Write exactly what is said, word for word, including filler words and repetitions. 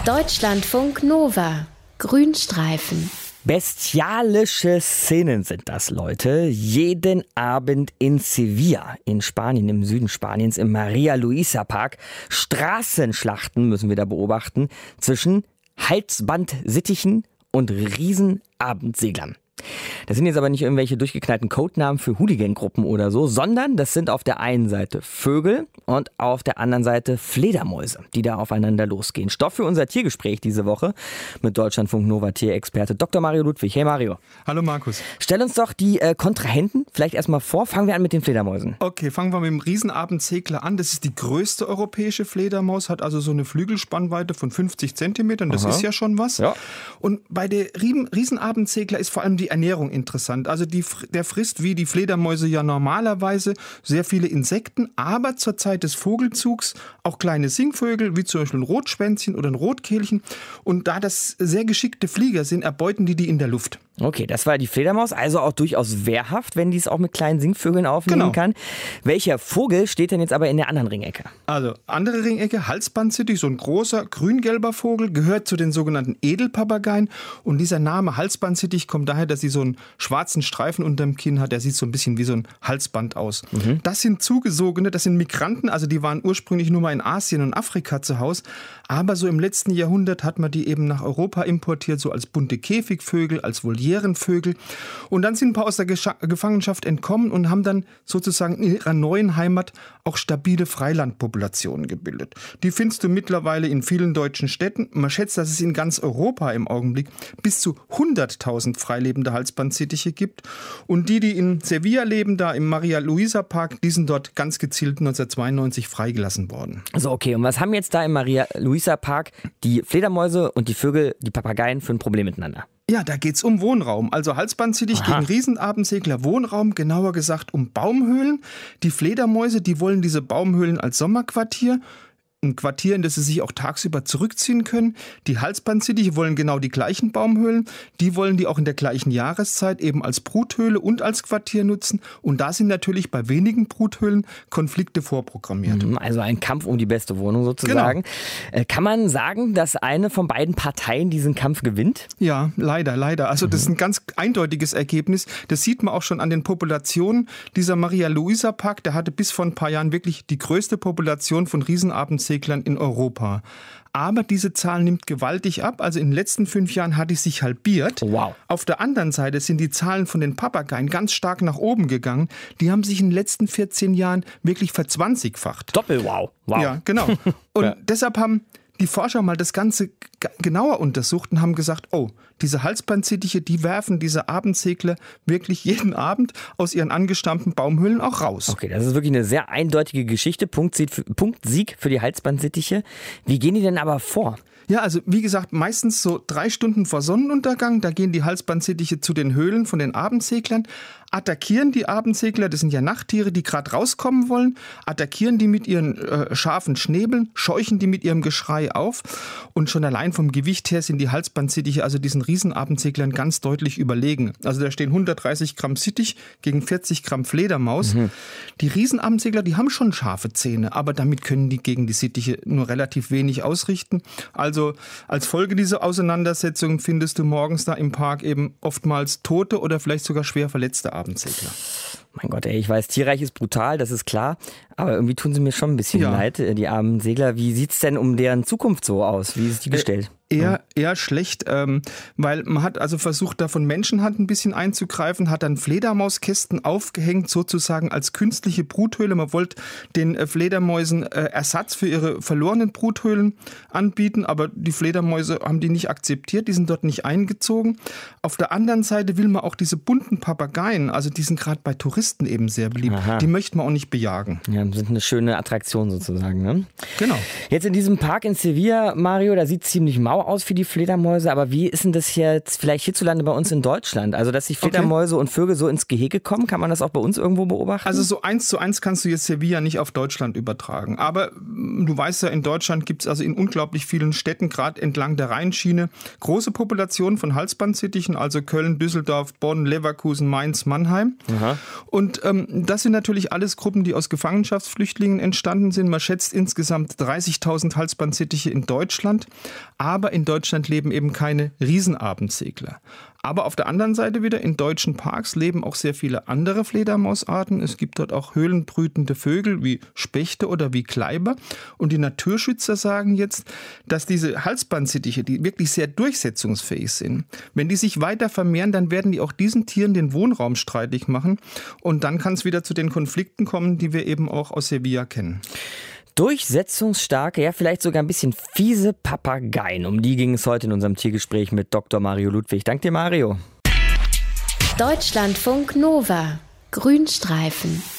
Deutschlandfunk Nova. Grünstreifen. Bestialische Szenen sind das, Leute. Jeden Abend in Sevilla, in Spanien, im Süden Spaniens, im Maria Luisa Park. Straßenschlachten müssen wir da beobachten zwischen Halsbandsittichen und Riesenabendseglern. Das sind jetzt aber nicht irgendwelche durchgeknallten Codenamen für Hooligan-Gruppen oder so, sondern das sind auf der einen Seite Vögel und auf der anderen Seite Fledermäuse, die da aufeinander losgehen. Stoff für unser Tiergespräch diese Woche mit Deutschlandfunk Nova Tierexperte Doktor Mario Ludwig. Hey Mario. Hallo Markus. Stell uns doch die äh, Kontrahenten vielleicht erstmal vor. Fangen wir an mit den Fledermäusen. Okay, fangen wir mit dem Riesenabendsegler an. Das ist die größte europäische Fledermaus, hat also so eine Flügelspannweite von fünfzig Zentimetern. Das Aha. ist ja schon was. Ja. Und bei der Riesenabendsegler ist vor allem die Ernährung interessant. Also die, der frisst wie die Fledermäuse ja normalerweise sehr viele Insekten, aber zur Zeit des Vogelzugs auch kleine Singvögel, wie zum Beispiel ein Rotschwänzchen oder ein Rotkehlchen. Und da das sehr geschickte Flieger sind, erbeuten die die in der Luft. Okay, das war die Fledermaus, also auch durchaus wehrhaft, wenn die es auch mit kleinen Singvögeln aufnehmen genau. kann. Welcher Vogel steht denn jetzt aber in der anderen Ringecke? Also andere Ringecke, Halsbandsittich, so ein großer grün-gelber Vogel, gehört zu den sogenannten Edelpapageien. Und dieser Name Halsbandsittich kommt daher, dass sie so einen schwarzen Streifen unterm Kinn hat. Der sieht so ein bisschen wie so ein Halsband aus. Mhm. Das sind Zugesogene, das sind Migranten, also die waren ursprünglich nur mal in Asien und Afrika zu Hause. Aber so im letzten Jahrhundert hat man die eben nach Europa importiert, so als bunte Käfigvögel, als Volierenvögel. Und dann sind ein paar aus der Gescha- Gefangenschaft entkommen und haben dann sozusagen in ihrer neuen Heimat auch stabile Freilandpopulationen gebildet. Die findest du mittlerweile in vielen deutschen Städten. Man schätzt, dass es in ganz Europa im Augenblick bis zu hunderttausend freilebende Halsbandsittiche gibt. Und die, die in Sevilla leben, da im Maria Luisa Park, die sind dort ganz gezielt neunzehnhundertzweiundneunzig freigelassen worden. So, okay. Und was haben jetzt da im Maria Luisa Park die Fledermäuse und die Vögel, die Papageien für ein Problem miteinander? Ja, da geht's um Wohnraum. Also Halsbandsittich gegen Riesenabendsegler, Wohnraum, genauer gesagt um Baumhöhlen. Die Fledermäuse, die wollen diese Baumhöhlen als Sommerquartier. Ein Quartier, in das sie sich auch tagsüber zurückziehen können. Die Halsbandsittiche wollen genau die gleichen Baumhöhlen. Die wollen die auch in der gleichen Jahreszeit eben als Bruthöhle und als Quartier nutzen. Und da sind natürlich bei wenigen Bruthöhlen Konflikte vorprogrammiert. Also ein Kampf um die beste Wohnung sozusagen. Genau. Kann man sagen, dass eine von beiden Parteien diesen Kampf gewinnt? Ja, leider, leider. Also das ist ein ganz eindeutiges Ergebnis. Das sieht man auch schon an den Populationen. Dieser Maria Luisa Park, der hatte bis vor ein paar Jahren wirklich die größte Population von Riesenabendsseglern in Europa. Aber diese Zahl nimmt gewaltig ab. Also in den letzten fünf Jahren hat die sich halbiert. Wow. Auf der anderen Seite sind die Zahlen von den Papageien ganz stark nach oben gegangen. Die haben sich in den letzten vierzehn Jahren wirklich verzwanzigfacht. Doppel-wow. Wow. Ja, genau. Und ja. deshalb haben die Forscher mal das Ganze g- genauer untersucht und haben gesagt, oh, diese Halsbandsittiche, die werfen diese Abendsegler wirklich jeden Abend aus ihren angestammten Baumhöhlen auch raus. Okay, das ist wirklich eine sehr eindeutige Geschichte. Punktsieg für, Punktsieg für die Halsbandsittiche. Wie gehen die denn aber vor? Ja, also wie gesagt, meistens so drei Stunden vor Sonnenuntergang, da gehen die Halsbandsittiche zu den Höhlen von den Abendseglern, attackieren die Abendsegler, das sind ja Nachttiere, die gerade rauskommen wollen, attackieren die mit ihren äh, scharfen Schnäbeln, scheuchen die mit ihrem Geschrei auf und schon allein vom Gewicht her sind die Halsbandsittiche also diesen Riesenabendseglern ganz deutlich überlegen. Also da stehen hundertdreißig Gramm Sittich gegen vierzig Gramm Fledermaus. Mhm. Die Riesenabendsegler, die haben schon scharfe Zähne, aber damit können die gegen die Sittiche nur relativ wenig ausrichten. Also als Folge dieser Auseinandersetzung findest du morgens da im Park eben oftmals tote oder vielleicht sogar schwer verletzte Abendsegler. Mein Gott, ey, ich weiß, Tierreich ist brutal, das ist klar. Aber irgendwie tun sie mir schon ein bisschen ja. leid, die armen Segler. Wie sieht's denn um deren Zukunft so aus? Wie ist die gestellt? Eher, eher schlecht, ähm, weil man hat also versucht, da von Menschenhand ein bisschen einzugreifen, hat dann Fledermauskästen aufgehängt, sozusagen als künstliche Bruthöhle. Man wollte den äh, Fledermäusen äh, Ersatz für ihre verlorenen Bruthöhlen anbieten, aber die Fledermäuse haben die nicht akzeptiert, die sind dort nicht eingezogen. Auf der anderen Seite will man auch diese bunten Papageien, also die sind gerade bei Touristen eben sehr beliebt, Aha. die möchte man auch nicht bejagen. Ja, sind eine schöne Attraktion sozusagen, ne? Genau. Jetzt in diesem Park in Sevilla, Mario, da sieht es ziemlich mau aus für die Fledermäuse, aber wie ist denn das jetzt vielleicht hierzulande bei uns in Deutschland? Also, dass die Fledermäuse okay. und Vögel so ins Gehege kommen, kann man das auch bei uns irgendwo beobachten? Also so eins zu eins kannst du jetzt Sevilla nicht auf Deutschland übertragen. Aber du weißt ja, in Deutschland gibt es also in unglaublich vielen Städten, gerade entlang der Rheinschiene, große Populationen von Halsbandsittichen, also Köln, Düsseldorf, Bonn, Leverkusen, Mainz, Mannheim. Aha. Und ähm, das sind natürlich alles Gruppen, die aus Gefangenschaft Wirtschaftsflüchtlingen entstanden sind. Man schätzt insgesamt dreißigtausend Halsbandsittiche in Deutschland. Aber in Deutschland leben eben keine Riesenabendsegler. Aber auf der anderen Seite wieder, in deutschen Parks leben auch sehr viele andere Fledermausarten. Es gibt dort auch höhlenbrütende Vögel wie Spechte oder wie Kleiber. Und die Naturschützer sagen jetzt, dass diese Halsbandsittiche, die wirklich sehr durchsetzungsfähig sind, wenn die sich weiter vermehren, dann werden die auch diesen Tieren den Wohnraum streitig machen. Und dann kann es wieder zu den Konflikten kommen, die wir eben auch aus Sevilla kennen. Durchsetzungsstarke, ja vielleicht sogar ein bisschen fiese Papageien. Um die ging es heute in unserem Tiergespräch mit Doktor Mario Ludwig. Danke dir, Mario. Deutschlandfunk Nova. Grünstreifen.